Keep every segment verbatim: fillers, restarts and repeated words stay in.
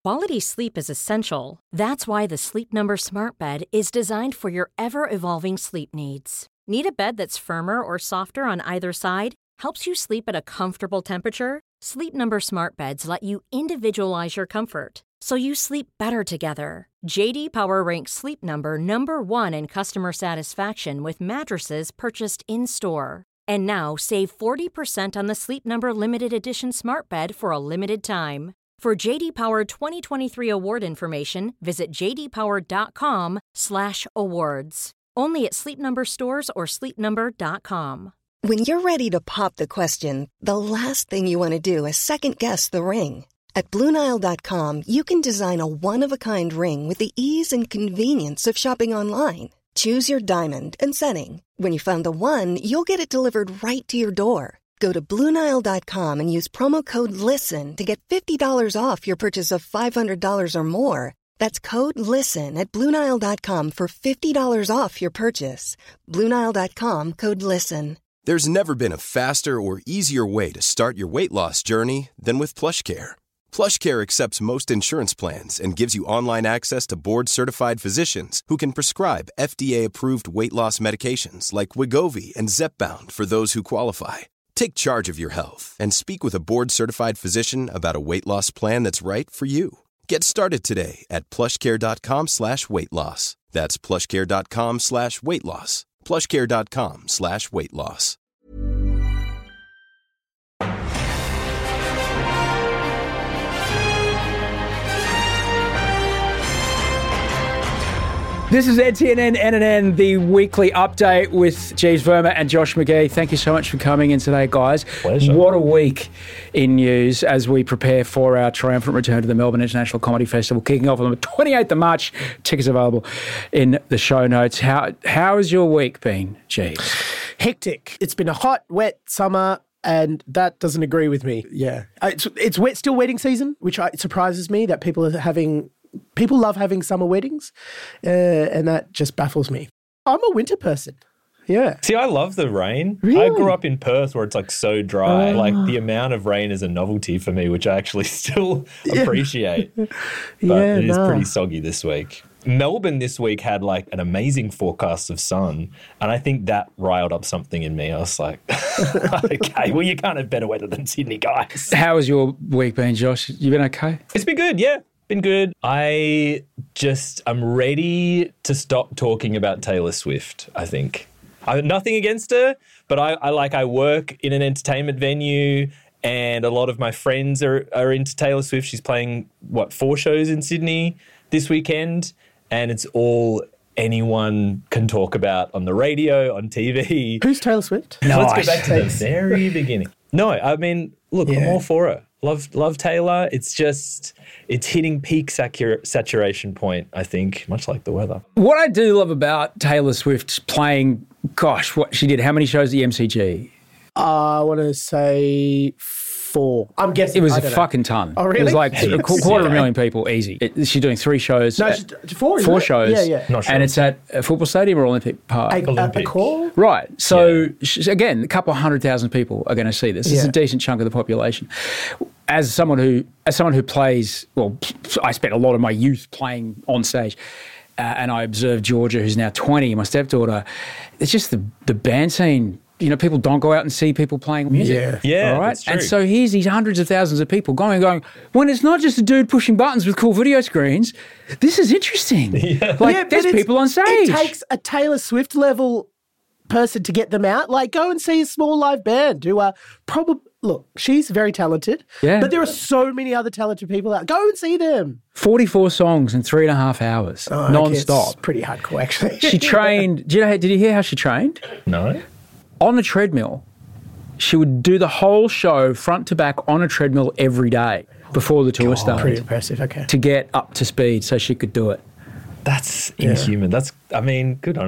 Quality sleep is essential. That's why the Sleep Number Smart Bed is designed for your ever-evolving sleep needs. Need a bed that's firmer or softer on either side? Helps you sleep at a comfortable temperature? Sleep Number Smart Beds let you individualize your comfort, so you sleep better together. J D Power ranks Sleep Number number one in customer satisfaction with mattresses purchased in-store. And now, save forty percent on the Sleep Number Limited Edition Smart Bed for a limited time. For J D Power twenty twenty-three award information, visit j d power dot com slash awards. Only at Sleep Number stores or sleep number dot com. When you're ready to pop the question, the last thing you want to do is second-guess the ring. At Blue Nile dot com, you can design a one-of-a-kind ring with the ease and convenience of shopping online. Choose your diamond and setting. When you find the one, you'll get it delivered right to your door. Go to Blue Nile dot com and use promo code LISTEN to get fifty dollars off your purchase of five hundred dollars or more. That's code LISTEN at Blue Nile dot com for fifty dollars off your purchase. Blue Nile dot com, code LISTEN. There's never been a faster or easier way to start your weight loss journey than with PlushCare. PlushCare accepts most insurance plans and gives you online access to board-certified physicians who can prescribe F D A-approved weight loss medications like Wegovy and Zepbound for those who qualify. Take charge of your health and speak with a board-certified physician about a weight loss plan that's right for you. Get started today at plushcare.com slash weight loss. That's plushcare.com slash weight loss. plushcare.com slash weight loss. This is N T N N N N N, the weekly update with Jeeves Verma and Josh McGee. Thank you so much for coming in today, guys. Pleasure. What a week in news as we prepare for our triumphant return to the Melbourne International Comedy Festival, kicking off on the twenty-eighth of March. Tickets available in the show notes. How How has your week been, Jeeves? Hectic. It's been a hot, wet summer, and that doesn't agree with me. Yeah. It's, it's wet, still wedding season, which I, it surprises me that people are having... People love having summer weddings, uh, and that just baffles me. I'm a winter person. Yeah. See, I love the rain. Really? I grew up in Perth where it's like so dry. Oh. Like the amount of rain is a novelty for me, which I actually still Yeah. appreciate. But Yeah, it is nah. pretty soggy this week. Melbourne this week had like an amazing forecast of sun, and I think that riled up something in me. I was like, okay, well, you can't have better weather than Sydney, guys. How has your week been, Josh? You been okay? It's been good, yeah. Been good. I just, I'm ready to stop talking about Taylor Swift, I think. I have nothing against her, but I, I like, I work in an entertainment venue and a lot of my friends are, are into Taylor Swift. She's playing, what, four shows in Sydney this weekend, and it's all anyone can talk about on the radio, on T V. Who's Taylor Swift? Now, let's Nice. go back to the very beginning. No, I mean, look, I'm Yeah. all for her. Love, love Taylor. It's just, it's hitting peak satur- saturation point, I think, much like the weather. What I do love about Taylor Swift playing, gosh, what she did, how many shows at the M C G? Uh, I want to say four. I'm guessing. It was I a don't know. fucking ton. Oh, really? It was like a Heaps, qu- quarter of a yeah. million people, easy. It, she's doing three shows. No, at- she's- four, isn't Four it? shows. Yeah, yeah. Not sure. And it's at a football stadium or Olympic Park? A, a, a Olympic. call? Right. So, Yeah. sh again, a couple of hundred thousand people are going to see this. It's Yeah. a decent chunk of the population. As someone who, as someone who plays, well, I spent a lot of my youth playing on stage, uh, and I observed Georgia, who's now twenty, my stepdaughter. It's just the the band scene. You know, people don't go out and see people playing music. Yeah. Yeah, all right. that's true. And so here's these hundreds of thousands of people going, going. When it's not just a dude pushing buttons with cool video screens, this is interesting. Like Yeah, but there's it's- people on stage. It takes a Taylor Swift level person to get them out. Like, go and see a small live band who are probably, look, she's very talented, Yeah. but there are so many other talented people out. Go and see them. forty-four songs in three and a half hours, Oh, okay, non-stop. It's pretty hardcore, actually. She trained. Did you know? Did you hear how she trained? No? On a treadmill. She would do the whole show front to back on a treadmill every day before the tour started Pretty impressive, okay. to get up to speed so she could do it. That's inhuman. That's, I mean, good on her.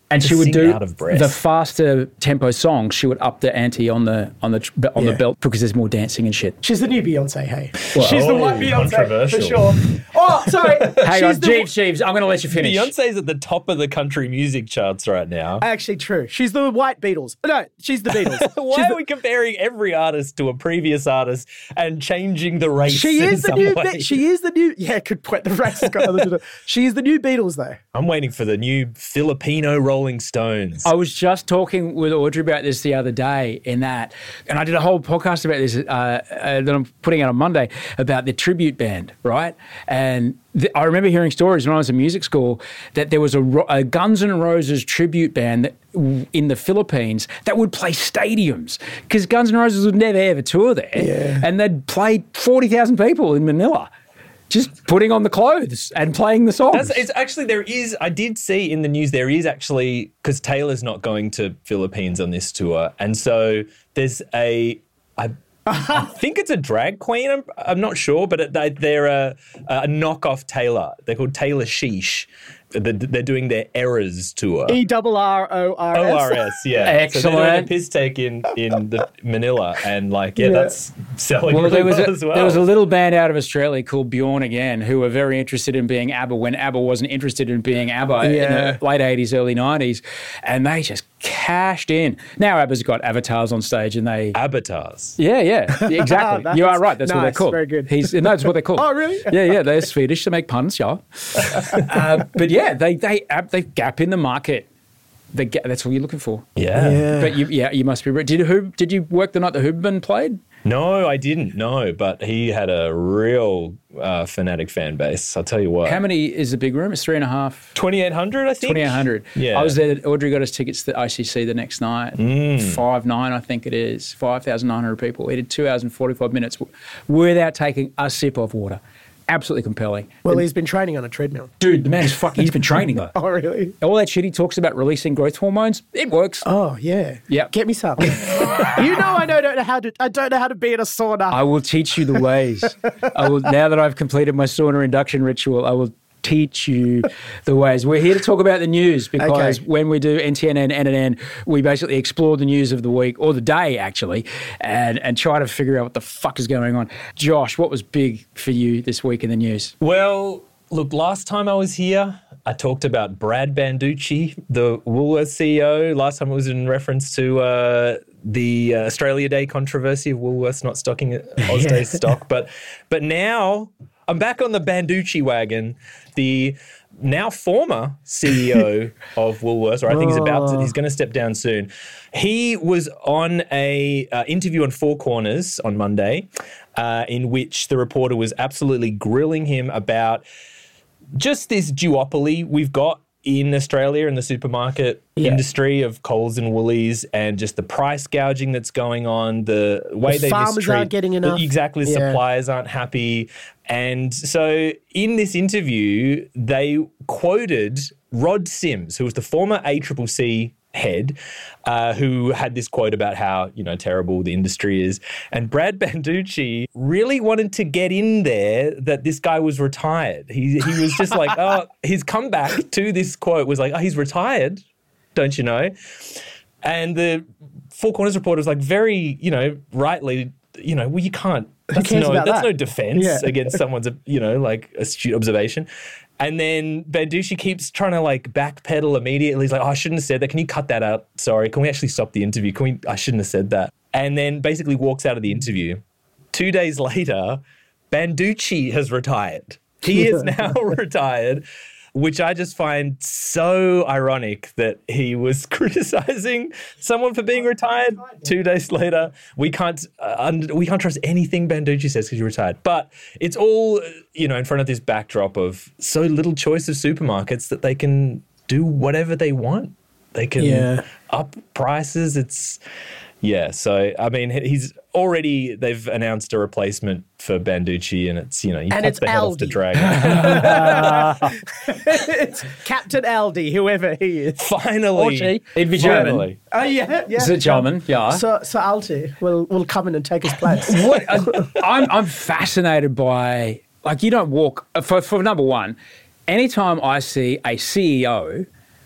And Just she would sing do out of breath. the faster tempo songs. She would up the ante on the on the on Yeah. the belt because there's more dancing and shit. She's the new Beyonce, hey. Well- She's the Oh, white Beyonce, controversial. for sure. Oh, sorry. Hang She's on, the- Jeeves, Jeeves, I'm going to let you finish. Beyonce's at the top of the country music charts right now. Actually, true. She's the white Beatles. No, she's the Beatles. Why She's are the- we comparing every artist to a previous artist and changing the race? She in is the some new. way? Be- she is the new. Yeah, good point. The race has got nothing to do. She is the new Beatles, though. I'm waiting for the new Filipino Rolling Stones. I was just talking with Audrey about this the other day in that, and I did a whole podcast about this uh, uh, that I'm putting out on Monday about the tribute band, right? And th- I remember hearing stories when I was in music school that there was a, Ro- a Guns N' Roses tribute band that, w- in the Philippines that would play stadiums because Guns N' Roses would never ever tour there, Yeah. and they'd play forty thousand people in Manila. Just putting on the clothes and playing the songs. That's, it's actually, there is, I did see in the news, there is actually, because Taylor's not going to Philippines on this tour. And so there's a, I, I think it's a drag queen, I'm, I'm not sure, but they, they're a, a knockoff Taylor. They're called Taylor Sheesh. They're, they're doing their Eras tour. E double R O R S. O R S, yeah. So they're doing Excellent. a piss take in, in the Manila, and like, yeah, Yeah. that's selling Well, really there was well a, as well. there was a little band out of Australia called Bjorn Again who were very interested in being ABBA when ABBA wasn't interested in being ABBA Yeah. in the late eighties, early nineties, and they just cashed in. Now ABBA's got avatars on stage, and they Avatars. yeah, yeah, exactly. That's You are right. That's what they're nice, called. very good. He's no, that's what they're called. Oh, really? Yeah, yeah. They're Swedish. They make puns, yeah. uh, but yeah, they they they gap in the market. They ga- that's what you're looking for. Yeah. Yeah. But you, yeah, you must be. Did who? Did you work the night that Hoobman played? No, I didn't. No, but he had a real uh, fanatic fan base. I'll tell you what. How many is the big room? It's three and a half. twenty-eight hundred, I think. twenty-eight hundred. Yeah. I was there. Audrey got us tickets to I C C the next night. Mm. Five nine, I think it is. five thousand nine hundred people. We did two hours and forty-five minutes w- without taking a sip of water. Absolutely compelling. Well, he's been training on a treadmill. Dude, the man is fucking, he's been training though. Oh, really? All that shit he talks about releasing growth hormones, it works. Oh, yeah. Yep. Get me some. You know, I know, don't know how to. I don't know how to be in a sauna. I will teach you the ways. I will, now that I've completed my sauna induction ritual, I will teach you the ways. We're here to talk about the news because Okay. when we do N T N N, N N N, we basically explore the news of the week or the day actually and, and try to figure out what the fuck is going on. Josh, what was big for you this week in the news? Well, look, last time I was here, I talked about Brad Banducci, the Woolworths C E O. Last time it was in reference to uh, the uh, Australia Day controversy of Woolworths not stocking Ausday's stock. But, but now I'm back on the Banducci wagon. The now former C E O of Woolworths, or I think he's about to, he's going to step down soon. He was on a uh, interview on Four Corners on Monday, uh, in which the reporter was absolutely grilling him about just this duopoly we've got in Australia in the supermarket Yeah. industry of Coles and Woolies, and just the price gouging that's going on, the way The they farmers mistreat aren't getting the- enough. exactly, the Yeah. suppliers aren't happy. And so in this interview, they quoted Rod Sims, who was the former A C C C head, uh, who had this quote about how, you know, terrible the industry is. And Brad Banducci really wanted to get in there that this guy was retired. He, he was just like, oh, his comeback to this quote was like, oh, he's retired, don't you know? And the Four Corners reporter was like, very, you know, rightly, you know, well, you can't, that's cares no, about that's that? no defense Yeah. against someone's, you know, like astute observation. And then Banducci keeps trying to like backpedal immediately. He's like, oh, I shouldn't have said that. Can you cut that out? Sorry. Can we actually stop the interview? Can we, I shouldn't have said that. And then basically walks out of the interview. Two days later, Banducci has retired. He is now retired, which I just find so ironic that he was criticizing someone for being retired. Two days later, we can't uh, un- we can't trust anything Banducci says because you're retired. But it's all, you know, in front of this backdrop of so little choice of supermarkets that they can do whatever they want. They can Yeah. up prices. It's yeah. So I mean, he's already they've announced a replacement for Banducci, and it's, you know, you And cut it's the head off the Aldi. dragon. It's Captain Aldi, whoever he is. Finally, Or she. It'd be German. finally. Oh, yeah, yeah. Is it German? Yeah. So, so Aldi will, will come in and take his place. What I, I'm, I'm fascinated by, like, you don't walk, for, for number one, anytime I see a C E O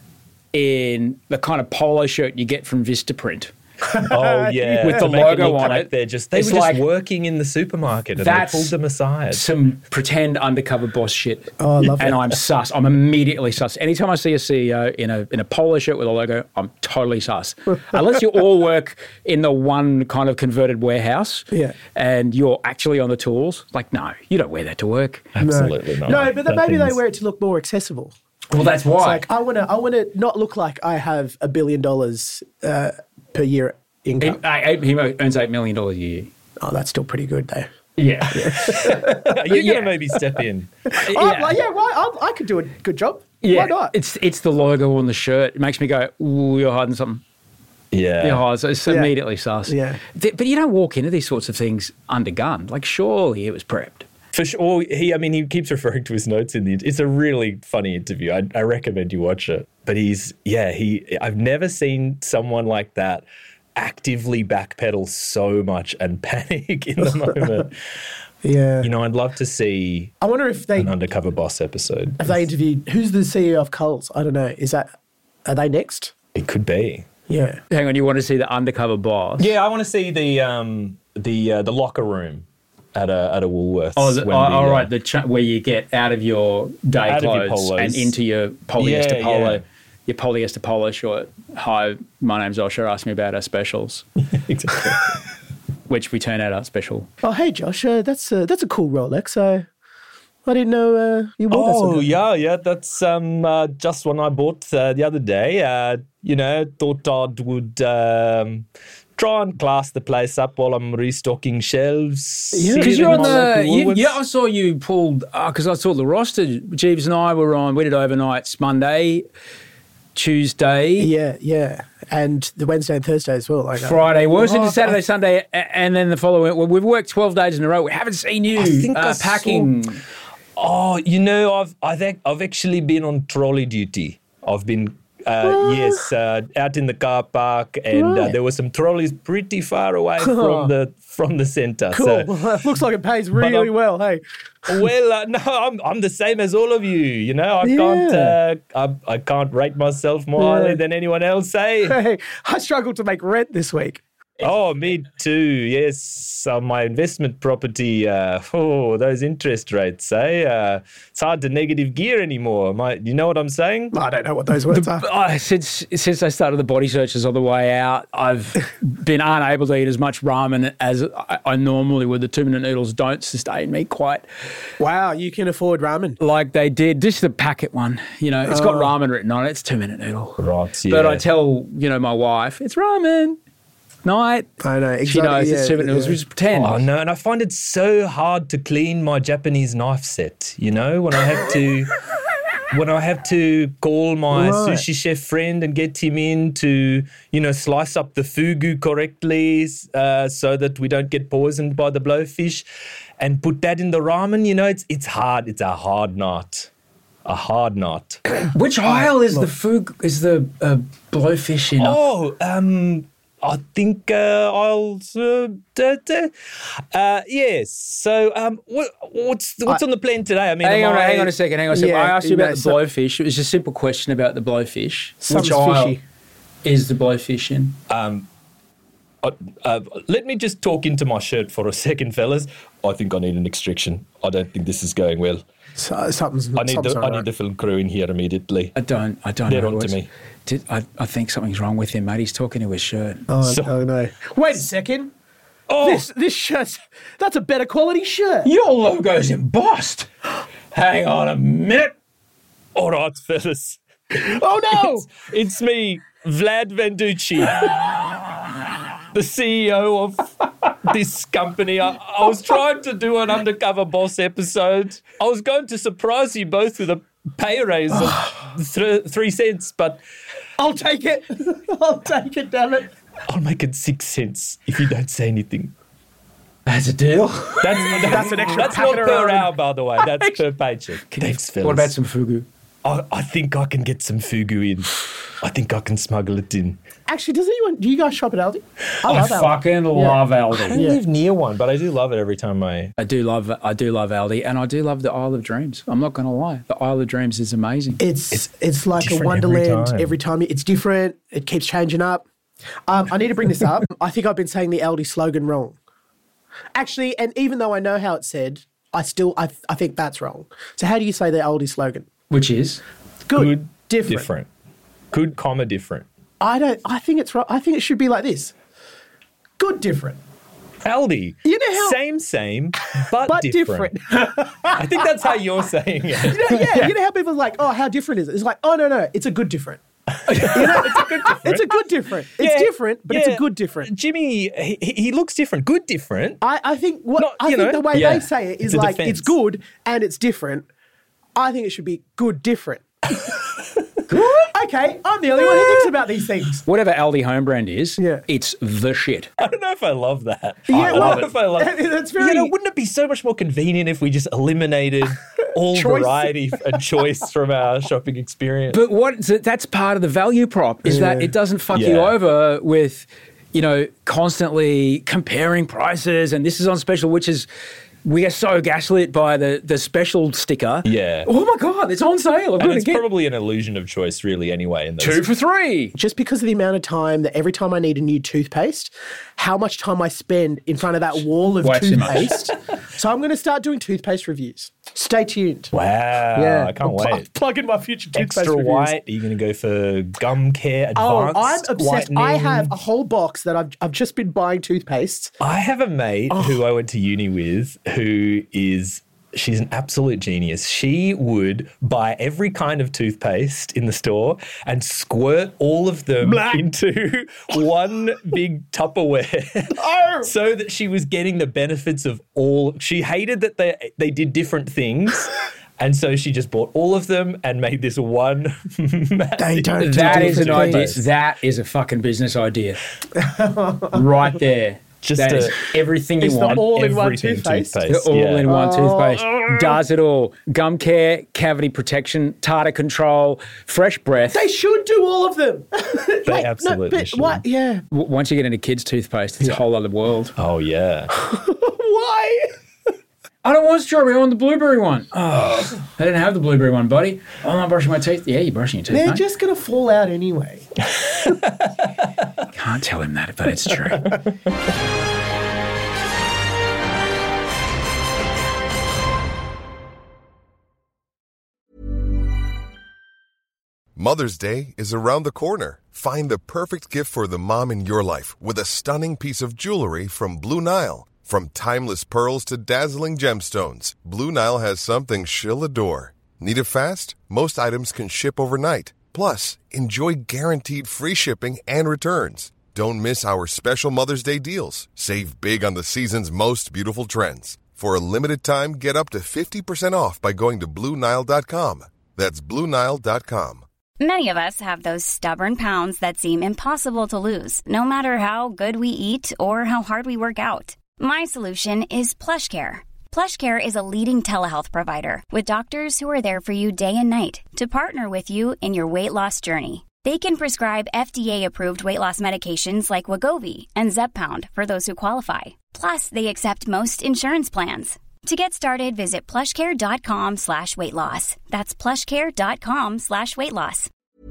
in the kind of polo shirt you get from Vistaprint. Oh yeah, With the To make it logo look on like it. They're just they It's were just like- working in the supermarket and they That's pulled them aside. Some pretend undercover boss shit. Oh, I love And it. I'm sus. I'm immediately sus. Anytime I see a C E O in a in a polo shirt with a logo, I'm totally sus. Unless you all work in the one kind of converted warehouse, Yeah. and you're actually on the tools. Like, no, you don't wear that to work. Absolutely not. No, but then That maybe they thing's- wear it to look more accessible. Well, that's why. It's like I want to, I want to not look like I have a billion dollars uh, per year he, income. I- he earns eight million dollars a year. Oh, that's still pretty good though. Yeah. You're Yeah. gonna maybe step in. Oh, well, yeah, why? I, I could do a good job. Yeah, Why not? It's it's the logo on the shirt. It makes me go, ooh, you're hiding something. Yeah. You're hiding. So it's Yeah. immediately sus. Yeah. Th- But you don't walk into these sorts of things undergunned. Like, surely it was prepped. For sure, he. I mean, he keeps referring to his notes in the. It's a really funny interview. I, I recommend you watch it. But he's, yeah, he. I've never seen someone like that actively backpedal so much and panic in the moment. Yeah. You know, I'd love to see I wonder if they an Undercover Boss episode. if they interviewed who's the C E O of Coles. I don't know. Is that are they next? It could be. Yeah. Hang on, you want to see the undercover boss? Yeah, I want to see the um the uh, the locker room at a at a Woolworths. Oh, the, when oh, the, all uh, right. The ch- where you get out of your day Out of your clothes polos. and into your polyester Yeah, polo, yeah. your polyester polo short. Hi, my name's Osher. Ask me about our specials, Exactly. which we turn out our special. Oh, hey Josh, uh, that's a, that's a cool Rolex. I I didn't know uh, you wore that. Oh sometimes. yeah, yeah. That's um uh, just one I bought uh, the other day. Uh, you know, thought I would um, try and class the place up while I'm restocking shelves. Yeah. here Because in you're on my the, local you, Woolworths. yeah, I saw you pulled, because I saw the roster. Jeeves and I were on, we did overnights Monday, Tuesday, Yeah, yeah, and the Wednesday and Thursday as well. Like, uh, Friday, worse Oh, into Saturday, Sunday, a- and then the following. Well, we've worked twelve days in a row. We haven't seen you I think uh, I packing. saw- Oh, you know, I've I've ac- I've actually been on trolley duty. I've been. Uh, yes, uh, out in the car park, and uh, Right. there were some trolleys pretty far away from the from the centre. cool. So, Looks like it pays really I'm- well. Hey, well, uh, no, I'm I'm the same as all of you. You know, I can't uh, I, I can't rate myself more Yeah. highly than anyone else. Eh? hey, I struggled to make rent this week. Oh, me too. Yes, on my investment property. Uh, oh, those interest rates. Eh? Uh, it's hard to negative gear anymore. My, you know what I'm saying? I don't know what those words are. Oh, since since I started the body searches on the way out, I've been unable to eat as much ramen as I, I normally would. The two-minute noodles don't sustain me quite Wow, you can afford ramen. like they did. Just the packet one, you know, it's got ramen written on it. It's two-minute noodle. Right. Yeah. But I tell, you know, my wife, it's ramen. Night. I know. She Exactly, knows yeah, it's two-minute noodles. yeah. We just pretend. Oh no, and I find it so hard to clean my Japanese knife set. You know, when I have to, when I have to call my Right. sushi chef friend and get him in to, you know, slice up the fugu correctly, uh, so that we don't get poisoned by the blowfish, and put that in the ramen. You know, it's it's hard. It's a hard knot, a hard knot. Which aisle is the food? Is the uh, blowfish in? Oh, um, I think uh, I'll. Uh, da, da. Uh, yes. So, um, what, what's what's on the plan today? I mean, Hang am on, I- hang on a second. Hang on a second. Yeah, I asked you you about know, the so- blowfish. It was a simple question about the blowfish. Something's Which aisle fishy. is the blowfish in? Uh, uh, let me just talk into my shirt for a second, fellas. I think I need an extraction. I don't think this is going well. So, something's, I need something's the not I need right. the film crew in here immediately. I don't. I don't They're know. on to what's- me. Did, I, I think something's wrong with him, mate. He's talking to his shirt. Oh, So- oh no! Wait a second. Oh, This this shirt, that's a better quality shirt. Your logo's embossed. Hang on a minute. all right, fellas. Oh no! It's, it's me, Vlad Venducci, the C E O of this company. I, I was trying to do an Undercover Boss episode. I was going to surprise you both with a pay raise of th- three cents, but I'll take it. I'll take it. Damn it! I'll make it six cents if you don't say anything. That's a deal. That's, that's, an extra That's not packet per around. hour, by the way. That's per paycheck. Thanks, fellas. What about some fugu? I, I think I can get some fugu in. I think I can smuggle it in. Actually, does anyone, do you guys shop at Aldi? I I love Aldi. fucking love I Aldi. don't live near one, but I do love it every time I... I do love I do love Aldi, and I do love the Isle of Dreams. I'm not going to lie. The Isle of Dreams is amazing. It's, It's it's like a different wonderland every every time. time. It's different. It keeps changing up. Um, I need to bring this up. I think I've been saying the Aldi slogan wrong. Actually, and even though I know how it's said, I still I, I think that's wrong. So how do you say the Aldi slogan? Which is? Good, Good, different. different. Good, comma, different. I don't. I think it's right. I think it should be like this. Good, different. Aldi. You know how- Same, same, but, But different. different. I think that's how you're saying it. You know, yeah, you know how people are like, oh, how different is it? It's like, oh, no, no, it's a good different. You know, it's a good different. It's a good different. It's Yeah, different, but it's a yeah. good different. Jimmy, he, he looks different. Good different. I, I think what Not- I you think know, the way yeah. they say it is It's a like defense. it's good and it's different. I think it should be good different. Okay, I'm the only one who thinks about these things. Whatever Aldi home brand is, Yeah. it's the shit. I don't know if I love that. Yeah, I well, don't know if I love that's very- You know, wouldn't it be so much more convenient if we just eliminated all Choice. variety and choice from our shopping experience? But what that's part of the value prop is that Yeah. it doesn't fuck you Yeah. over with, you know, constantly comparing prices and this is on special, which is we are so gaslit by the the special sticker. Yeah. Oh my god, it's on sale. I'm and going it's to get probably an illusion of choice, really, anyway. In those two for three. Just because of the amount of time that every time I need a new toothpaste, how much time I spend in front of that wall of Way too much. toothpaste. So I'm going to start doing toothpaste reviews. Stay tuned. Wow, I can't I'll pl- wait. Plug in my future toothpaste Extra reviews. white? Are you going to go for gum care Oh, advanced I'm obsessed. I whitening? have a whole box that I've I've just been buying toothpastes. I have a mate Oh. who I went to uni with who is, she's an absolute genius. She would buy every kind of toothpaste in the store and squirt all of them into one big Tupperware Oh. so that she was getting the benefits of all. She hated that they, they did different things. And so she just bought all of them and made this one massive- They don't do That is an different idea. things. That is a fucking business idea. Right there. Just that a- is everything you It's the want. all-in-one everything toothpaste. The yeah. all-in-one Oh. toothpaste does it all. Gum care, cavity protection, tartar control, fresh breath. They should do all of them. They absolutely but should. What? Yeah. W- Once you get into kids' toothpaste, it's a whole other world. Oh, yeah. Why? I don't want strawberry. I want the blueberry one. Oh, I didn't have the blueberry one, buddy. Oh, I'm not brushing my teeth. Yeah, you're brushing your teeth, They're mate. just going to fall out anyway. Can't tell him that, but it's true. Mother's Day is around the corner. Find the perfect gift for the mom in your life with a stunning piece of jewelry from Blue Nile. From timeless pearls to dazzling gemstones, Blue Nile has something she'll adore. Need it fast? Most items can ship overnight. Plus, enjoy guaranteed free shipping and returns. Don't miss our special Mother's Day deals. Save big on the season's most beautiful trends. For a limited time, get up to fifty percent off by going to Blue Nile dot com. That's Blue Nile dot com. Many of us have those stubborn pounds that seem impossible to lose, no matter how good we eat or how hard we work out. My solution is PlushCare. PlushCare is a leading telehealth provider with doctors who are there for you day and night to partner with you in your weight loss journey. They can prescribe F D A-approved weight loss medications like Wegovy and Zepbound for those who qualify. Plus, they accept most insurance plans. To get started, visit plushcare.com slash weight loss. That's plushcare.com slash weight loss.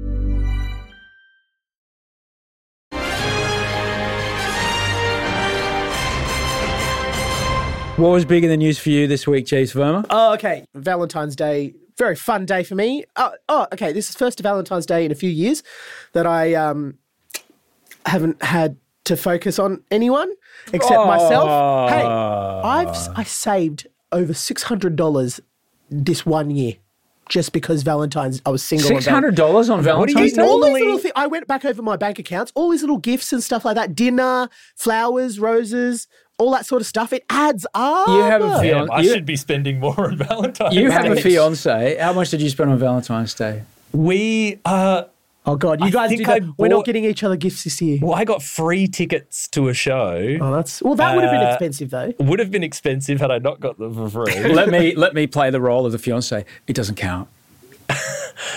What was big in the news for you this week, Chiefs Verma? Oh, okay. Valentine's Day, very fun day for me. Oh, oh, okay. This is first Valentine's Day in a few years that I um, haven't had to focus on anyone except Oh. myself. Hey, I've I saved over six hundred dollars this one year just because Valentine's. I was single. on Six hundred dollars on Valentine's Day. All these little things. I went back over my bank accounts. All these little gifts and stuff like that. Dinner, flowers, roses, all that sort of stuff. It adds up. You have a Damn, fiance. I You, should be spending more on Valentine's you have a Day. fiance. How much did you spend on Valentine's Day? We, uh, Oh God, you I guys think do that. I We're not bought- getting each other gifts this year. well, I got free tickets to a show. Oh, that's well. That would have been Uh, expensive though. Would have been expensive had I not got them for free. let me let me play the role of the fiance. It doesn't count.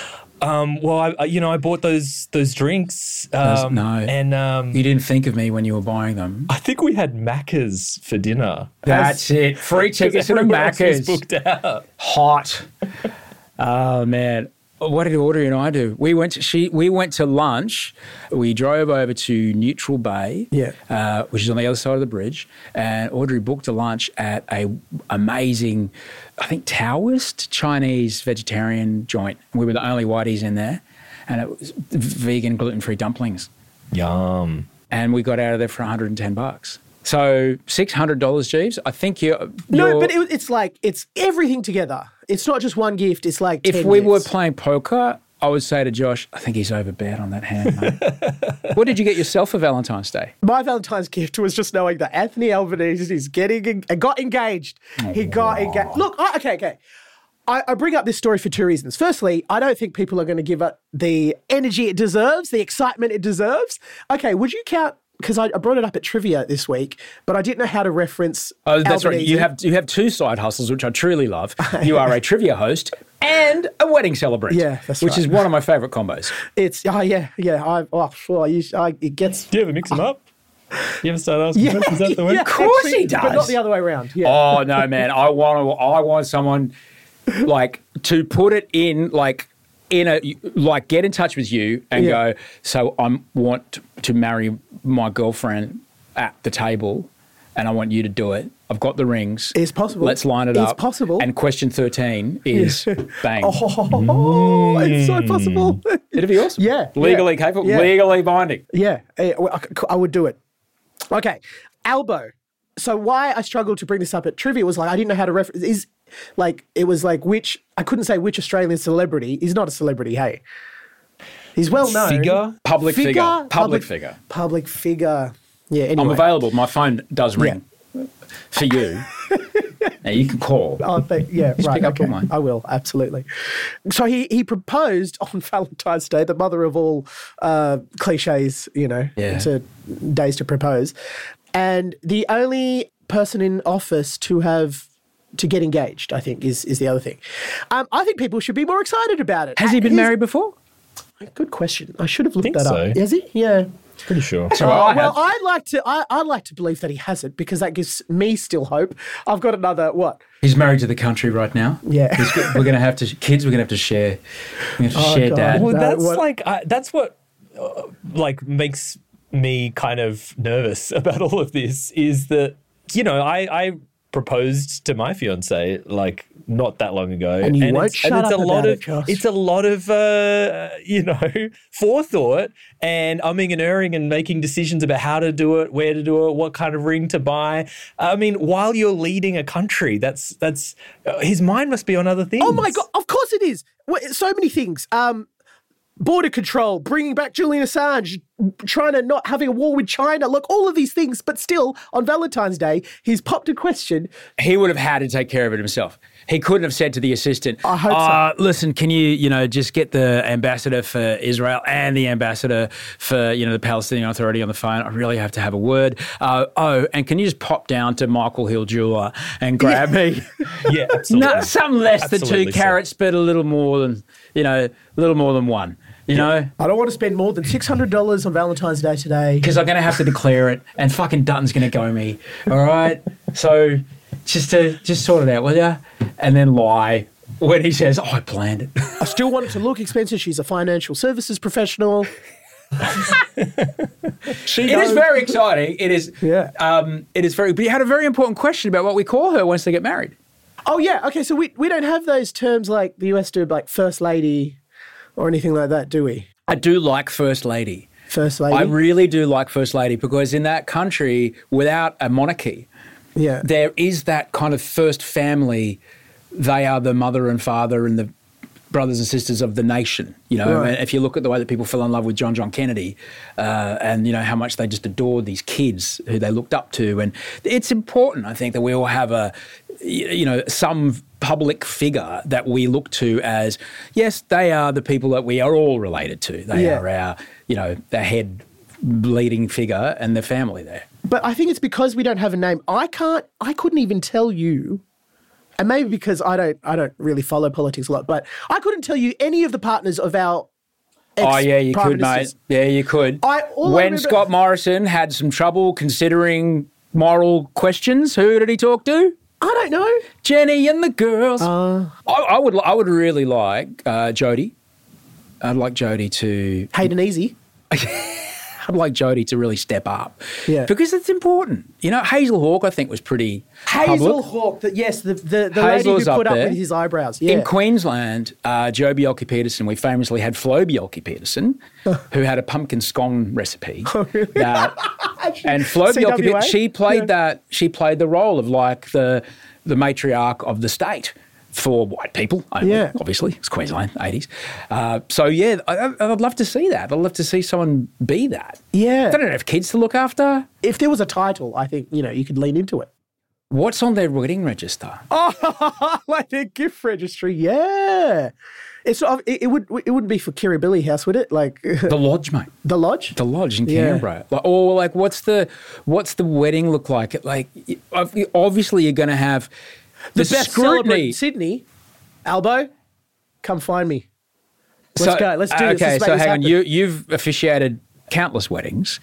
Um, well, I, I- you know, I bought those those drinks. Um, no. and um, You didn't think of me when you were buying them. I think we had Macca's for dinner. That's it. Free tickets to the Everywhere else was Macca's. booked out. Hot. Oh man. What did Audrey and I do? We went to she we went to lunch. We drove over to Neutral Bay, Yeah. uh, which is on the other side of the bridge. And Audrey booked a lunch at a amazing, I think Taoist Chinese vegetarian joint. We were the only whiteys in there, and it was vegan gluten free dumplings. Yum. And we got out of there for one hundred ten bucks. So six hundred dollars, Jeeves. I think you're, No, you're but it, it's like, it's everything together. It's not just one gift. It's like if ten we were gifts. playing poker, I would say to Josh, I think he's overbet on that hand, mate. What did you get yourself for Valentine's Day? My Valentine's gift was just knowing that Anthony Albanese is getting en- got engaged. He got engaged. Look, I, okay, okay. I, I bring up this story for two reasons. Firstly, I don't think people are going to give it the energy it deserves, the excitement it deserves. Okay, would you count? Because I, I brought it up at trivia this week, but I didn't know how to reference. Oh, that's right. Albanese. You have you have two side hustles, which I truly love. You are a trivia host and a wedding celebrant. Yeah, that's which right. is one of my favourite combos. It's oh yeah yeah. I oh sure. I, I, it gets. Do you ever mix them up? You ever start asking Yeah, questions? Is that the way? yeah, Of course actually, he does. but not the other way around. Yeah. Oh no, man! I want to. I want someone like to put it in like. In a like, get in touch with you and Yeah. go. So I want to marry my girlfriend at the table, and I want you to do it. I've got the rings. It's possible. Let's line it It's up. possible. And question thirteen is bang. Oh, it's so possible. It'd be awesome. Yeah, legally yeah, capable, yeah. legally binding. Yeah, eh, well, I c- I would do it. Okay, Albo. So why I struggled to bring this up at trivia was like I didn't know how to reference. Is like it was like which I couldn't say which Australian celebrity. He's not a celebrity. Hey, he's well known. Figure? Public figure. Public, Public figure. Public figure. Yeah. Anyway. I'm available. My phone does ring for you. Now you can call. Oh, thank, yeah, Just right. pick up okay. on mine. I will, absolutely. So he, he proposed on Valentine's Day, the mother of all uh, cliches, you know, Yeah. to days to propose. And the only person in office to have to get engaged, I think, is is the other thing. Um, I think people should be more excited about it. Has he been He's- married before? Good question. I should have looked Think that so. up. Has he? Yeah. Pretty sure. So Oh, I well, have. I'd like to. I, I'd like to believe that he hasn't because that gives me still hope. I've got another what? He's married to the country right now. Yeah. He's got- we're going to have to, kids, we're going to have to share. We're going to have to Oh, share God. dad. Well, No, that's what- like uh, that's what uh, like makes me kind of nervous about all of this is that you know I, I proposed to my fiance like not that long ago, And you won't it's, shut and it's up a lot about of it, Josh. it's a lot of uh, you know forethought and umming and erring and making decisions about how to do it, where to do it, what kind of ring to buy. I mean, while you're leading a country, that's that's uh, his mind must be on other things. Oh my God, of course it is. Wait, so many things. Um, border control, bringing back Julian Assange, trying to not having a war with China. Look, all of these things. But still, on Valentine's Day, he's popped a question. He would have had to take care of it himself. He couldn't have said to the assistant, I hope so. uh, listen, can you, you know, just get the ambassador for Israel and the ambassador for, you know, the Palestinian Authority on the phone? I really have to have a word. Uh, oh, and can you just pop down to Michael Hill Jeweler and grab me? Yeah, absolutely. No, some less than Absolutely two so. carats, but a little more than, you know, a little more than one, you know? I don't want to spend more than six hundred dollars on Valentine's Day today. Because I'm going to have to declare it, and fucking Dutton's going to go me. All right, so just to just sort it out, will ya? And then lie when he says, "Oh, I planned it." I still want it to look expensive. She's a financial services professional. she It knows. is very exciting. It is. Yeah. Um, it is very. But you had a very important question about what we call her once they get married. Oh, yeah. Okay, so we, we don't have those terms like the U S do, like First Lady or anything like that, do we? I do like First Lady. First Lady? I really do like First Lady because in that country, without a monarchy, yeah. there is that kind of first family. They are the mother and father and the brothers and sisters of the nation. You know, Right. and if you look at the way that people fell in love with John John Kennedy, uh, and you know how much they just adored these kids who they looked up to, and it's important, I think, that we all have a, you know, some public figure that we look to as, yes, they are the people that we are all related to. They Yeah. are our, you know, the head leading figure and the family there. But I think it's because we don't have a name. I can't, I couldn't even tell you And maybe because I don't, I don't really follow politics a lot, but I couldn't tell you any of the partners of our. Oh yeah, you could, mate. Yeah, you could. I, all I when remember- Scott Morrison had some trouble considering moral questions, who did he talk to? I don't know. Jenny and the girls. Uh, I, I would, I would really like uh, Jodie. I'd like Jodie to. Hayden Easy. I'd like Jodie to really step up. Yeah. Because it's important. You know, Hazel Hawke, I think, was pretty Hazel public. Hawke, the, yes, the, the, the lady Hazel's who put up up there. with his eyebrows. Yeah. In Queensland, uh, Joe Bjelke-Peterson, we famously had Flo Bjelke-Peterson, who had a pumpkin scone recipe. Oh, really? That, and Flo C W A? Bjelke-Peterson, she played Yeah. that. She played the role of like the the matriarch of the state for white people only, Yeah. obviously. It's Queensland, eighties. Uh, so, yeah, I, I'd love to see that. I'd love to see someone be that. Yeah. They don't have kids to look after. If there was a title, I think, you know, you could lean into it. What's on their wedding register? Oh, like their gift registry. Yeah. It's it, it would it wouldn't be for Kirribilli House, would it? Like The Lodge, mate. the lodge? The Lodge in Yeah. Canberra. Like, or like, what's the what's the wedding look like? Like, obviously, you're going to have the, The best scrutiny. celebrant in Sydney. Albo, come find me. Let's So- go. Let's do this. Okay, Let's make so this hang on. happen. You you've officiated countless weddings.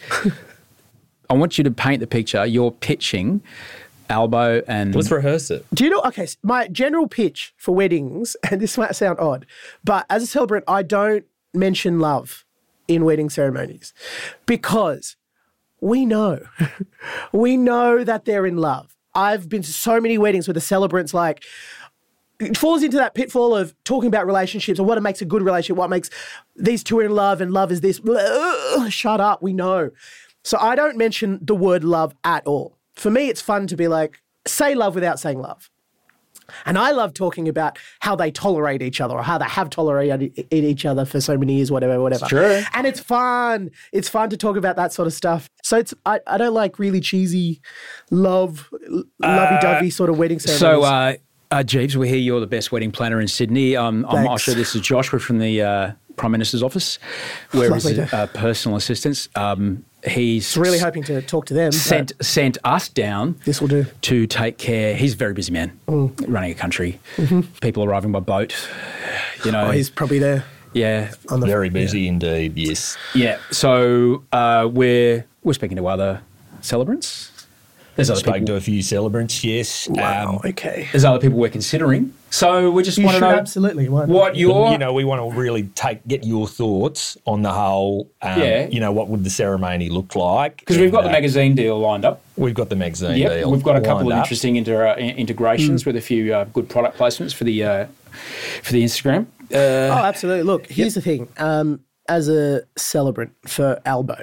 I want you to paint the picture. You're pitching Albo and Let's rehearse it. Do you know, okay, so my general pitch for weddings, and this might sound odd, but as a celebrant, I don't mention love in wedding ceremonies because we know, we know that they're in love. I've been to so many weddings where the celebrant's like, it falls into that pitfall of talking about relationships or what makes a good relationship, what makes these two are in love and love is this. Ugh, shut up, we know. So I don't mention the word love at all. For me, it's fun to be like, say love without saying love. And I love talking about how they tolerate each other or how they have tolerated each other for so many years, whatever, whatever. true. And it's fun. It's fun to talk about that sort of stuff. So it's I, I don't like really cheesy love, lovey-dovey sort of wedding ceremonies. So, uh, uh, Jeeves, we hear you're the best wedding planner in Sydney. Um, I'm not Thanks. sure this is Josh. We're from the uh, Prime Minister's office, where Lovely his to- uh, personal assistants. Um, he's really hoping to talk to them. sent but sent us down. This will do. To take care. He's a very busy man, running a country. People arriving by boat. You know, Mm-hmm. Oh, he's probably there. yeah, On the, Very busy indeed, yes. yeah. So uh, we're we're speaking to other celebrants. There's other Spoken people. to a few celebrants, yes. Wow, Um, okay. There's other people we're considering. So we just You want to should know absolutely. Why not? what your you know, we want to really take get your thoughts on the whole. Um, Yeah. You know, what would the ceremony look like? because we've got the And, uh, magazine deal lined up. We've got the magazine Yep, deal. we've got a couple lined of up. interesting inter, uh, in- integrations with a few uh, good product placements for the uh, for the Instagram. Uh, Oh, absolutely. Look, here's the thing. Um, as a celebrant for Albo,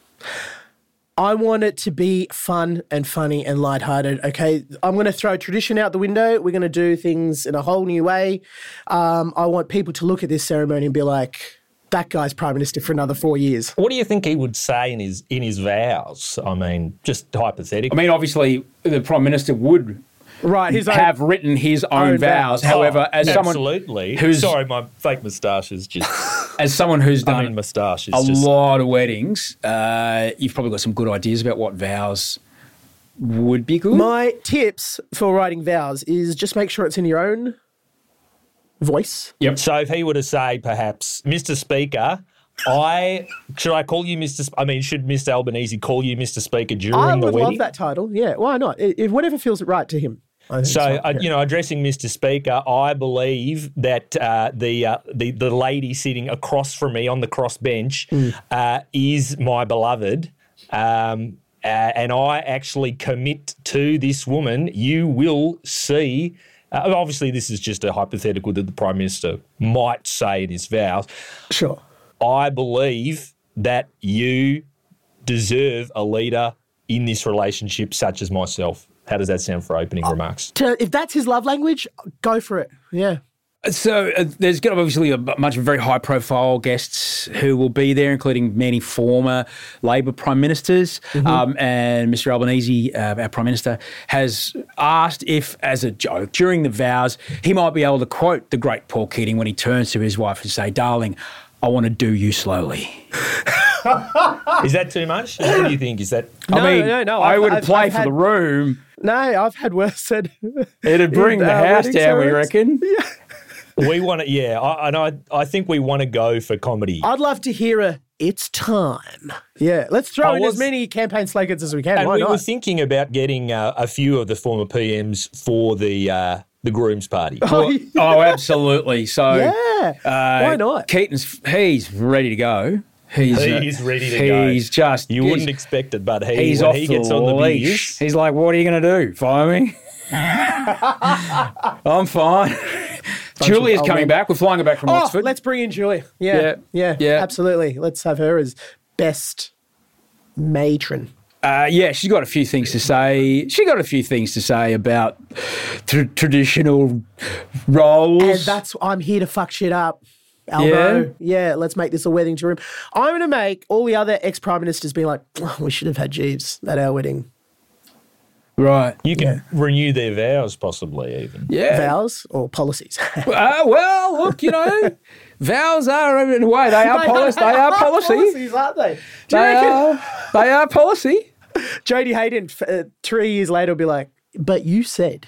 I want it to be fun and funny and lighthearted. Okay, I'm going to throw tradition out the window. We're going to do things in a whole new way. Um, I want people to look at this ceremony and be like, "That guy's prime minister for another four years." What do you think he would say in his in his vows? I mean, just hypothetically. I mean, obviously, the Prime Minister would Right, his own- have written his own, own vows. vows. However, Oh, as someone absolutely. who's Sorry, my fake moustache is just. as someone who's I done mean, moustache is a just. lot of weddings, uh, you've probably got some good ideas about what vows would be good. My tips for writing vows is just make sure it's in your own voice. Yep. So if he were to say, perhaps, Mister Speaker, I should I call you Mister Sp- I mean, should Mister Albanese call you Mister Speaker during I the would wedding? love that title. Yeah, why not? If if whatever feels right to him. I think So, fine, uh, yeah. you know, addressing Mister Speaker, I believe that uh, the, uh, the the lady sitting across from me on the cross bench Mm. uh, is my beloved, um, uh, and I actually commit to this woman. You will see. Uh, obviously, this is just a hypothetical that the Prime Minister might say in his vows. Sure. I believe that you deserve a leader in this relationship, such as myself. How does that sound for opening remarks? To, if that's his love language, go for it. Yeah. So uh, there's going to obviously a bunch of very high-profile guests who will be there, including many former Labor prime ministers. Mm-hmm. Um, and Mister Albanese, uh, our prime minister, has asked if, as a joke, during the vows, he might be able to quote the great Paul Keating when he turns to his wife and say, "Darling, I want to do you slowly." Is that too much? What do you think? Is that I No, mean, no, no, I I've- would I've- play I've for had- the room. No, I've had worse said. It'd bring the uh, house wedding down, we ceremonies. reckon. Yeah. We want to, yeah, I, and I, I think we want to go for comedy. I'd love to hear a "It's time." Yeah, let's throw I in was- as many campaign slogans as we can. and Why we not? were thinking about getting uh, a few of the former P Ms for the uh, the groom's party. Oh, Well, oh, absolutely. So, yeah. uh, Why not? Keaton's, he's ready to go. He's, uh, He's ready to go. He's just. You he's, wouldn't expect it, but he, He's when off he the gets on the leash. beers, He's like, what are you going to do? Fire me? I'm fine. Julia's old coming men. back. We're flying her back from Oh, Oxford. let's bring in Julia. Yeah, Yeah. yeah, Yeah. absolutely. Let's have her as best matron. Uh, yeah, she's got a few things to say. She got a few things to say about tr- traditional roles. And that's I'm here to fuck shit up. Albo. Yeah. yeah, let's make this a wedding to room. I'm going to make all the other ex-prime ministers be like, oh, we should have had Jeeves at our wedding. right. you can renew their vows, possibly even. Yeah. Vows or policies? Uh, well, look, you know, vows are in a way they are policy. They are policy. Policies, aren't they? Do you They reckon are. They are policy. Jodie Hayden f- uh, three years later will be like, but you said.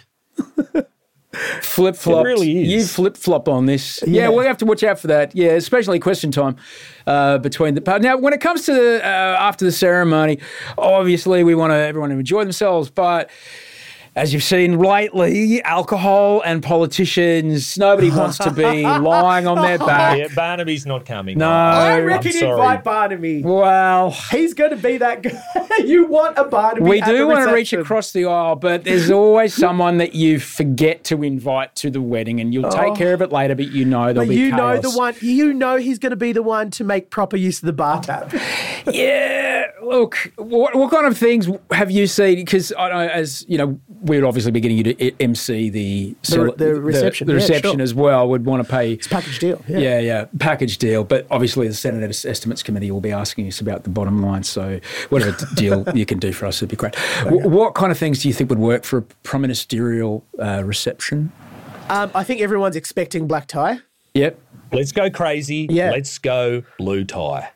Flip flop. It really is. You flip flop on this. Yeah. Yeah. we have to watch out for that. Yeah, especially question time uh, between the part. Now, when it comes to the, uh, after the ceremony, obviously we want to everyone to enjoy themselves, but. As you've seen lately, alcohol and politicians, nobody wants to be lying on their back. Yeah, Barnaby's not coming. No. I I'm reckon sorry. invite Barnaby. Well, He's going to be that guy. You want a Barnaby we at the do want to reach reception. across the aisle, but there's always someone that you forget to invite to the wedding, and you'll take care of it later, but you know there'll But be you chaos. know the one. You know he's going to be the one to make proper use of the bar tab. Yeah, look, what, what kind of things have you seen? Because I know, as you know, we would obviously be getting you to M C the The- the reception, the, yeah, reception sure. as well. Would want to pay It's a package deal. Yeah. Yeah, yeah, package deal. But obviously, the Senate Estimates Committee will be asking us about the bottom line. So, whatever deal you can do for us would be great. W- what kind of things do you think would work for a prime ministerial uh, reception? Um, I think everyone's expecting black tie. Yep. Let's go crazy. Yeah. Let's go blue tie.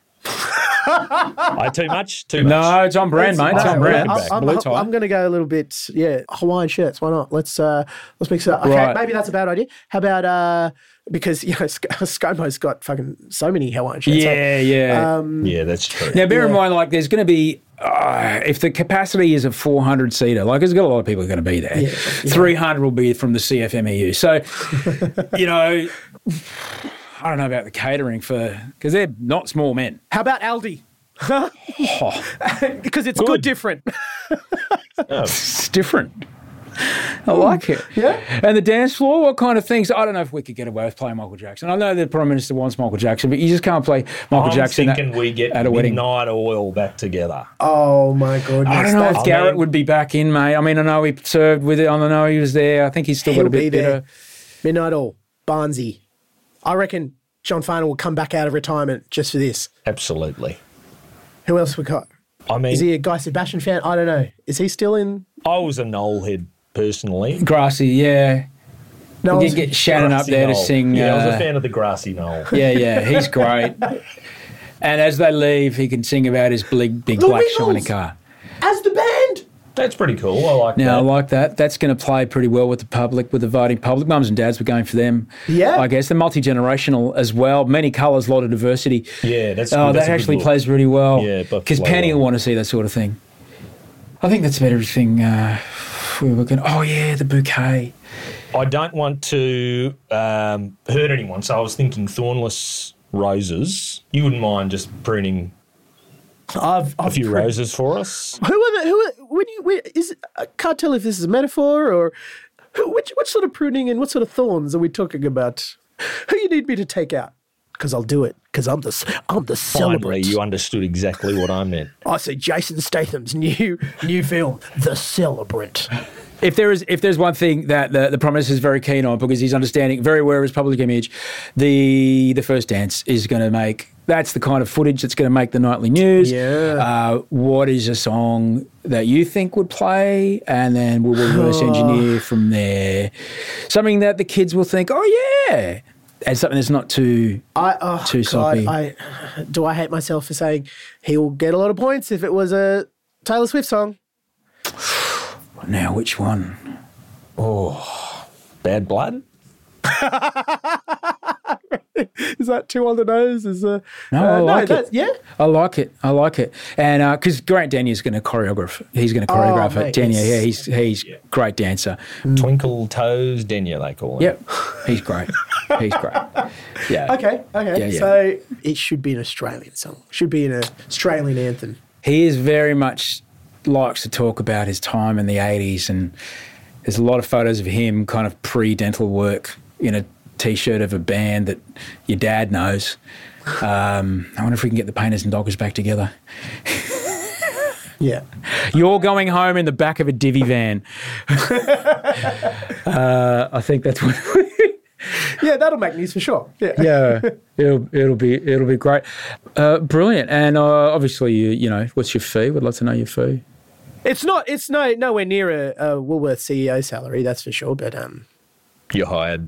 I too much? Too much. No, it's on brand, mate. It's No, on brand. back. I'm, Blue I'm, tie. I'm going to go a little bit, yeah, Hawaiian shirts. Why not? Let's uh, let's mix it up. Okay, Right. maybe that's a bad idea. How about uh, because you know Sc- ScoMo's got fucking so many Hawaiian shirts. So, yeah, yeah. um, Yeah, that's true. Now, bear in mind, like, there's going to be, uh, if the capacity is a four hundred seater, like, there's got a lot of people going to be there. three hundred will be from the C F M E U. So, you know, I don't know about the catering for, because they're not small men. How about Aldi? Because it's good, Good. different. It's different. I like it. Yeah. And the dance floor, what kind of things? I don't know if we could get away with playing Michael Jackson. I know the Prime Minister wants Michael Jackson, but you just can't play Michael I'm Jackson at, thinking we get at a wedding. Midnight Oil back together. Oh my goodness! I don't know if That's- Garrett mean- would be back in, mate. I mean, I know he served with it. I know he was there. I think he's still He'll got a bit be there. bitter. Midnight Oil, Barnsey. I reckon John Farnham will come back out of retirement just for this. Absolutely. Who else we got? I mean, Is he a Guy Sebastian fan? I don't know. Is he still in? I was a Noel head personally. Grassy, yeah. No, We can get Shannon up Grassy there to Noel. sing. Yeah, I was uh, a fan of the grassy Noel. Yeah, yeah, he's great. And as they leave, he can sing about his big, big The black Wiggles! shiny car. as the band. That's pretty cool. I like Now, I that. like that. That's going to play pretty well with the public, with the voting public. Mums and dads were going for them. Yeah. I guess they're multi-generational as well. Many colours, a lot of diversity. Yeah, that's Oh, good. That's that a good actually look. plays really well. Yeah, but because play Penny well. will want to see that sort of thing. I think that's about everything. Uh, we were going. Oh yeah, the bouquet. I don't want to um, hurt anyone, so I was thinking thornless roses. You wouldn't mind just pruning I've, a I've few pre- roses for us? Who are the who? Are, when you when, is I can't tell if this is a metaphor or who, which what sort of pruning and what sort of thorns are we talking about? Who you need me to take out? Because I'll do it. Because I'm the I'm the Finally, celebrant. you understood exactly what I meant. I see Jason Statham's new new film, The Celebrant. If there is, if there's one thing that the, the Prime Minister is very keen on, because he's understanding very aware of his public image, the the first dance is going to make. That's the kind of footage that's going to make the nightly news. Yeah. Uh, what is a song that you think would play, and then we'll reverse engineer from there. Something that the kids will think, oh yeah, and something that's not too. I oh Too God, soppy. I do I hate myself for saying he will get a lot of points if it was a Taylor Swift song. Now, which one? Oh, Bad Blood? Is that too on the nose? Is uh, No, uh, I like that's- it. Yeah. I like it. I like it. And because uh, Grant Denyer going to choreograph, he's going to choreograph Oh, it. mate, Denyer, yeah, he's- he's he's great dancer. Twinkle Toes Denyer, they call him. Yep, he's great. He's great. Yeah. Okay. Okay. Yeah, yeah. So it should be an Australian song. Should be an Australian anthem. He is very much likes to talk about his time in the eighties, and there's a lot of photos of him kind of pre-dental work in a T-shirt of a band that your dad knows. Um, I wonder if we can get the Painters and Dockers back together. Yeah. You're going home in the back of a divvy van. uh, I think that's what. Yeah, that'll make news for sure. Yeah. Yeah, it'll it'll be it'll be great, uh, brilliant. And uh, obviously, you you know, what's your fee? We'd love to know your fee. It's not. It's no nowhere near a, a Woolworth C E O salary. That's for sure. But um, You're hired.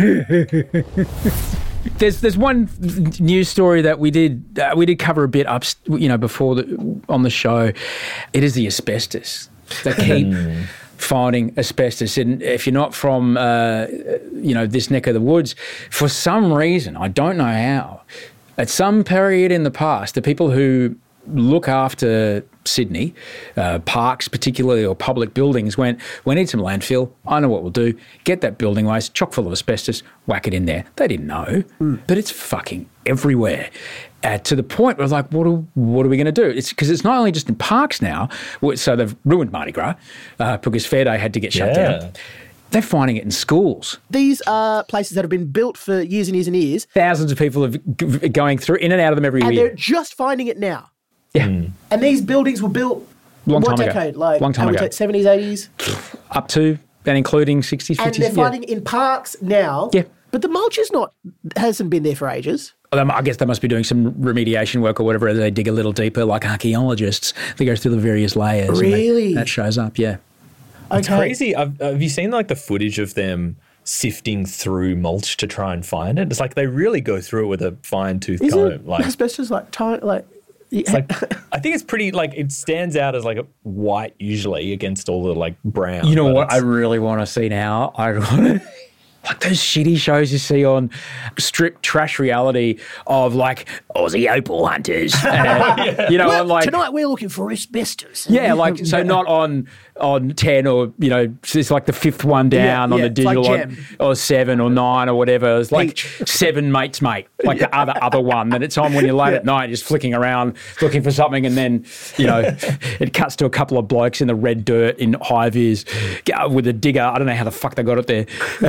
There's there's one news story that we did uh, we did cover a bit up, you know, before the, on the show. It is the asbestos. They keep finding asbestos, and if you're not from uh, you know, this neck of the woods, for some reason, I don't know how, at some period in the past, the people who look after Sydney, uh, parks particularly, or public buildings, went, we need some landfill. I know what we'll do. Get that building waste, chock full of asbestos, whack it in there. They didn't know, mm. but it's fucking everywhere. Uh, to the point where I was like, what are, what are we going to do? It's because it's not only just in parks now. So they've ruined Mardi Gras uh, because Fair Day had to get shut Yeah. down. They're finding it in schools. these are places that have been built for years and years and years, Thousands of people are g- going through, in and out of them every and year. they're just finding it now. Yeah. And these buildings were built Long what time ago. decade? Like Long time I would ago. say seventies, eighties, Up to and including sixties, and fifties. they're finding it in parks now. Yeah. But the mulch is not hasn't been there for ages. Well, I guess they must be doing some remediation work or whatever as they dig a little deeper, like archaeologists. They go through the various layers. and they- Really? that shows up, yeah. It's Okay. crazy. Have, have you seen like the footage of them sifting through mulch to try and find it? It's like they really go through it with a fine tooth Isn't comb. Like, asbestos like tiny, like it's like I think it's pretty like it stands out as like a white usually against all the like brown. You know but what I it's- really want to see now? I want to... Like those shitty shows you see on strip trash reality of like Aussie opal hunters. And, you know, well, on like... tonight we're looking for asbestos. Yeah, like, so not on on ten or, you know, it's like the fifth one down Yeah, on yeah, the it's like digital, Gem. or, or seven or nine or whatever. It's like Peach. seven mates, mate, like the other other one. And it's on when you're late Yeah. at night, just flicking around, looking for something, and then, you know, it cuts to a couple of blokes in the red dirt in high vis with a digger. I don't know how the fuck they got it there.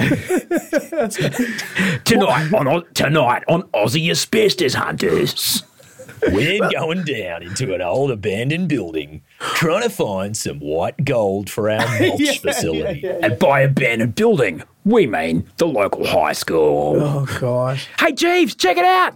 tonight on tonight on Aussie Asbestos Hunters. We're going down into an old abandoned building, trying to find some white gold for our mulch Yeah, facility. yeah, yeah. And by abandoned building, we mean the local high school. Oh gosh. Hey, Jeeves, check it out.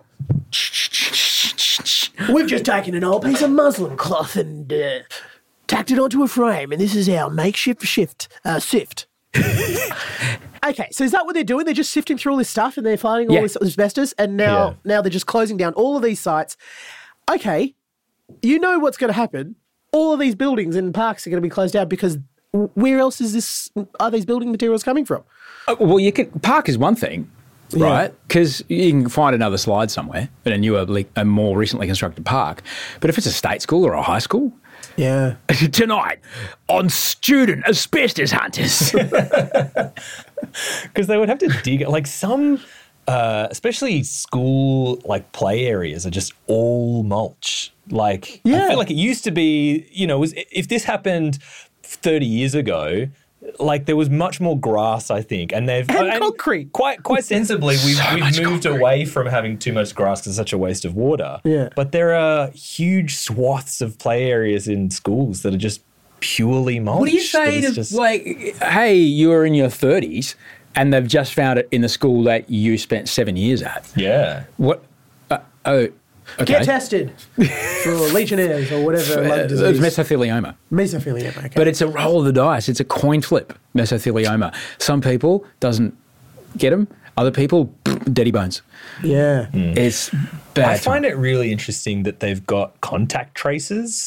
We've just taken an old piece of muslin cloth and uh, tacked it onto a frame, and this is our makeshift shift uh, sift. Okay, so is that what they're doing? They're just sifting through all this stuff and they're finding all Yeah. this asbestos, and now Yeah. now they're just closing down all of these sites. Okay, you know what's going to happen. All of these buildings and parks are going to be closed down because where else is this? Are these building materials coming from? Uh, well, you can park is one thing, right? Because you can find another slide somewhere in a newer, le- a more recently constructed park. But if it's a state school or a high school, Yeah. tonight on Student Asbestos Hunters. Because they would have to dig like some, uh, especially school like play areas are just all mulch. Like I Yeah. feel like it used to be. You know, was if this happened thirty years ago. Like there was much more grass, I think, and they've And concrete. Quite, quite sensibly, we've, So we've much moved concrete. away from having too much grass because it's such a waste of water. Yeah. But there are huge swaths of play areas in schools that are just purely mulch. What do you that say is to, just- like, hey, you're in your thirties and they've just found it in the school that you spent seven years at? Yeah. What? Uh, oh, okay. Get tested for Legionnaires or whatever. Uh, lung it's disease. mesothelioma. Mesothelioma. Okay. But it's a roll of the dice. It's a coin flip, mesothelioma. Some people doesn't get them. Other people, deady bones. yeah. It's bad. I find it really interesting that they've got contact tracers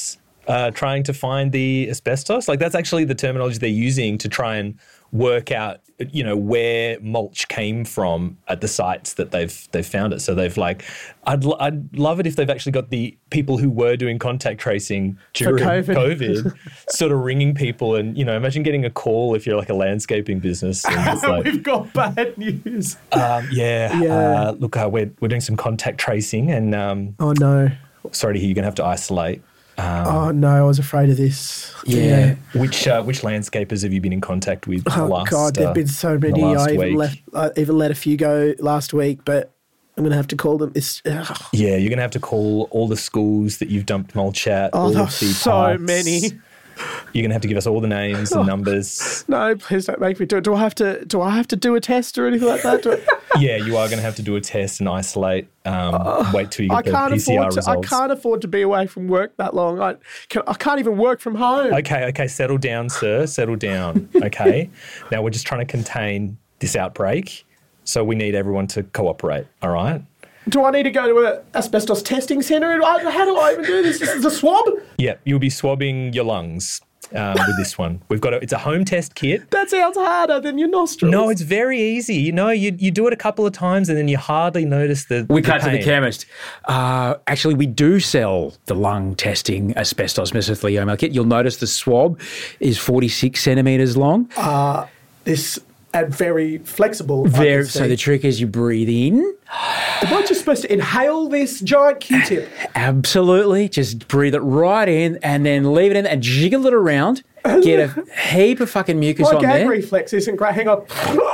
uh, trying to find the asbestos. Like that's actually the terminology they're using to try and work out, you know, where mulch came from at the sites that they've they've found it. So they've like, I'd I'd love it if they've actually got the people who were doing contact tracing during COVID. COVID, sort of ringing people, and you know, imagine getting a call if you're like a landscaping business. And it's like, We've got bad news. um, yeah, Yeah. Uh, look, uh, we're we're doing some contact tracing, and um, Oh, no. sorry to hear you're going to have to isolate. Um, Oh, no, I was afraid of this. yeah. Which uh, which landscapers have you been in contact with? Oh, last, God, uh, there've been so the many. last I even, week? left, I even let a few go last week, but I'm going to have to call them. It's, ugh. Yeah, you're going to have to call all the schools that you've dumped mulch at. Oh, all there of are the so parks. many. You're going to have to give us all the names and numbers. No, please don't make me do it. Do I have to? Do I have to do a test or anything like that? Do I, Yeah, you are going to have to do a test and isolate. Um, wait till you I get the can't P C R afford to. I results. can't afford to be away from work that long. I can, I can't even work from home. Okay, okay, settle down, sir. Settle down. Okay. Now we're just trying to contain this outbreak, so we need everyone to cooperate. All right. Do I need to go to a asbestos testing centre? I- How do I even do this? This is a swab. Yeah, you'll be swabbing your lungs um, with this one. We've got a, it's a home test kit. That sounds harder than your nostrils. No, it's very easy. You know, you you do it a couple of times and then you hardly notice the. We the cut to the pain. chemist. Uh, actually, we do sell the lung testing asbestos mesothelioma kit. You'll notice the swab is forty-six centimetres long. this and very flexible. I Very, can so see. the trick is you breathe in. Am I just supposed to inhale this giant Q-tip? Absolutely. Just breathe it right in and then leave it in and jiggle it around. Get a heap of fucking mucus My on gag there. reflex isn't great. Hang on.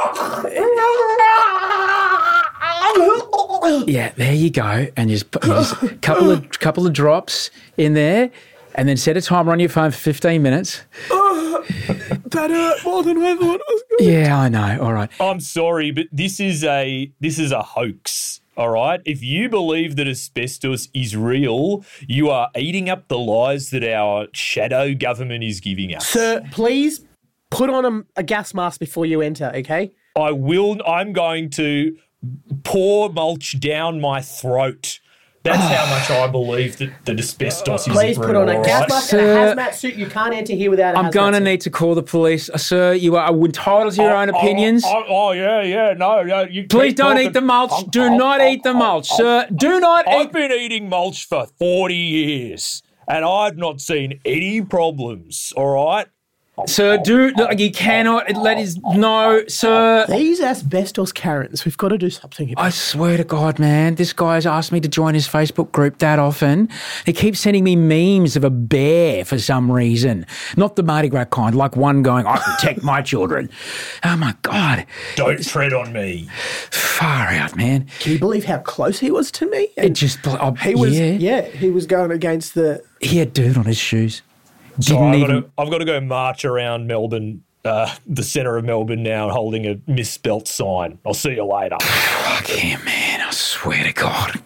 Yeah, there you go. And just put just a couple of couple of drops in there, and then set a timer on your phone for fifteen minutes. That hurt more than I thought it was going Yeah, I know. All right. I'm sorry, but this is a this is a hoax. All right. If you believe that asbestos is real, you are eating up the lies that our shadow government is giving us. Sir, please put on a, a gas mask before you enter, okay? I will. I'm going to pour mulch down my throat. That's how much I believe that, that asbestos is Please real. put on a all gas right? mask and a Sir, hazmat suit. You can't enter here without a I'm hazmat going to suit. need to call the police. Uh, sir, you are entitled to your own Oh, opinions. Oh, oh, oh, yeah, yeah, no, no. You Please keep don't talking. eat the mulch. I'm- Do I'm- not I'm- eat the I'm- mulch, I'm- sir. Do not I've eat. been eating mulch for forty years and I've not seen any problems, all right? Sir, do like, you cannot. That is no, sir. These asbestos Karens, we've got to do something about I swear to God, man, this guy's asked me to join his Facebook group that often. He keeps sending me memes of a bear for some reason. Not the Mardi Gras kind, like one going, I protect my children. Oh, my God. Don't tread on me. Far out, man. Can you believe how close he was to me? It just, oh, he was, yeah. yeah. he was going against the. He had dirt on his shoes. So Didn't I've, even. got to, I've got to go march around Melbourne, uh, the centre of Melbourne now, holding a misspelt sign. I'll see you later. Fuck yeah, man. I swear to God.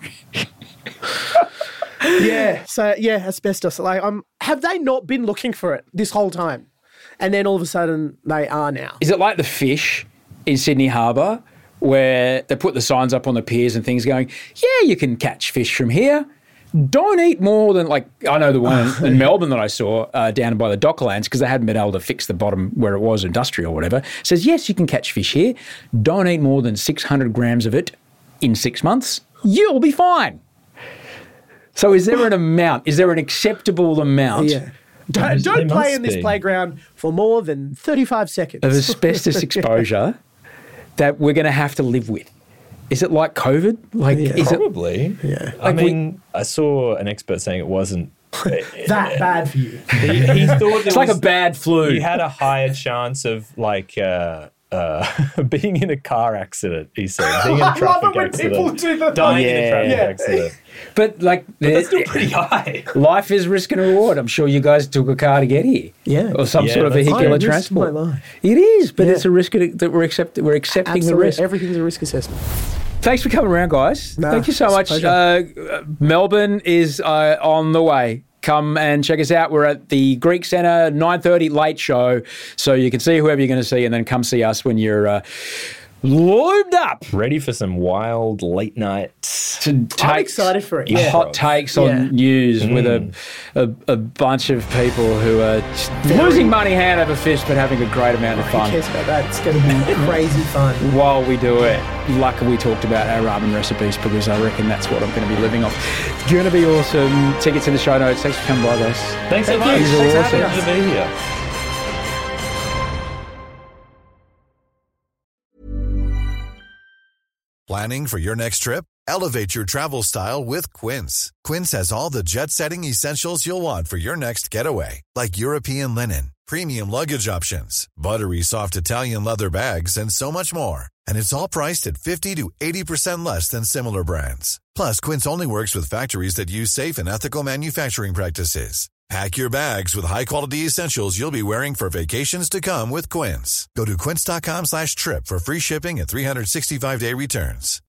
Yeah. So yeah, asbestos. Like, um, have they not been looking for it this whole time, and then all of a sudden they are now? Is it like the fish in Sydney Harbour where they put the signs up on the piers and things going, yeah, you can catch fish from here. Don't eat more than, like, I know the one in Melbourne that I saw uh, down by the Docklands, because they hadn't been able to fix the bottom where it was industrial or whatever, says, yes, you can catch fish here. Don't eat more than six hundred grams of it in six months. You'll be fine. So is there an amount? Is there an acceptable amount Yeah. Don't, There don't must play in this be. playground for more than thirty-five seconds. of asbestos exposure that we're going to have to live with? Is it like COVID? Like, Yeah. is it? Probably. Yeah. I mean, I saw an expert saying it wasn't. that bad for you. He, he thought there It's like a was- bad flu. He had a higher chance of like uh, uh, being in a car accident. He said being in I a traffic love it when accident, people do the- dying in a Yeah. traffic Yeah. accident. But like, That's still pretty high. life is risk and reward. I'm sure you guys took a car to get here, Yeah. or some Yeah, sort of that's- vehicular I risked transport. my life. It is, but Yeah. it's a risk that we're accept- We're accepting the Absolutely. risk. Everything's a risk assessment. Thanks for coming around, guys. Nah, Thank you so it's a much. pleasure. Uh, Melbourne is uh, on the way. Come and check us out. We're at the Greek Centre, nine thirty late show, so you can see whoever you're going to see, and then come see us when you're uh, lubed up. Ready for some wild late night. To take I'm excited for it. Yeah. Hot takes on Yeah. news Mm. with a, a a bunch of people who are just losing money hand over fist but having a great amount of Who fun. cares about that? It's going to be crazy fun. While we do it, luckily we talked about our ramen recipes because I reckon that's what I'm going to be living off. It's going to be awesome. Tickets in the show notes. Thanks for coming by, guys. Thanks so Thank much. you. Thanks for Awesome having to be here. Planning for your next trip? Elevate your travel style with Quince. Quince has all the jet-setting essentials you'll want for your next getaway, like European linen, premium luggage options, buttery soft Italian leather bags, and so much more. And it's all priced at fifty to eighty percent less than similar brands. Plus, Quince only works with factories that use safe and ethical manufacturing practices. Pack your bags with high-quality essentials you'll be wearing for vacations to come with Quince. Go to quince.com slash trip for free shipping and three sixty-five day returns.